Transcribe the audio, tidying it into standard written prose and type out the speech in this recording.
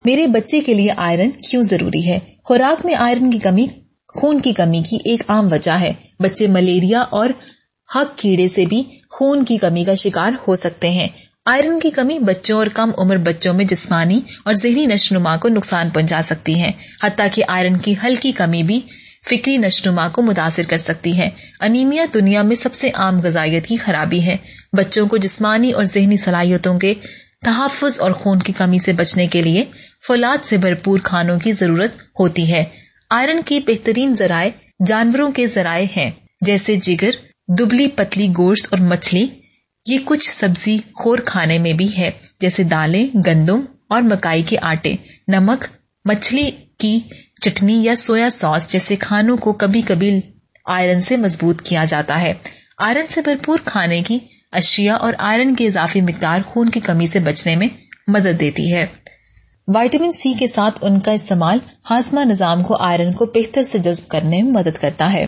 میرے بچے کے لیے آئرن کیوں ضروری ہے؟ خوراک میں آئرن کی کمی خون کی کمی کی ایک عام وجہ ہے۔ بچے ملیریا اور ہگ کیڑے سے بھی خون کی کمی کا شکار ہو سکتے ہیں۔ آئرن کی کمی بچوں اور کم عمر بچوں میں جسمانی اور ذہنی نشوونما کو نقصان پہنچا سکتی ہے، حتیٰ کہ آئرن کی ہلکی کمی بھی فکری نشوونما کو متاثر کر سکتی ہے۔ انیمیا دنیا میں سب سے عام غذائیت کی خرابی ہے۔ بچوں کو جسمانی اور ذہنی صلاحیتوں کے تحفظ اور خون کی کمی سے بچنے کے لیے فولاد سے بھرپور کھانوں کی ضرورت ہوتی ہے۔ آئرن کی بہترین ذرائع جانوروں کے ذرائع ہیں، جیسے جگر، دبلی پتلی گوشت اور مچھلی۔ یہ کچھ سبزی خور کھانے میں بھی ہے، جیسے دالیں، گندم اور مکائی کے آٹے۔ نمک، مچھلی کی چٹنی یا سویا ساس جیسے کھانوں کو کبھی کبھی آئرن سے مضبوط کیا جاتا ہے۔ آئرن سے بھرپور کھانے کی اشیاء اور آئرن کی اضافی مقدار خون کی کمی سے بچنے میں مدد دیتی ہے۔ وٹامن سی کے ساتھ ان کا استعمال ہاضمہ نظام کو آئرن کو بہتر سے جذب کرنے میں مدد کرتا ہے۔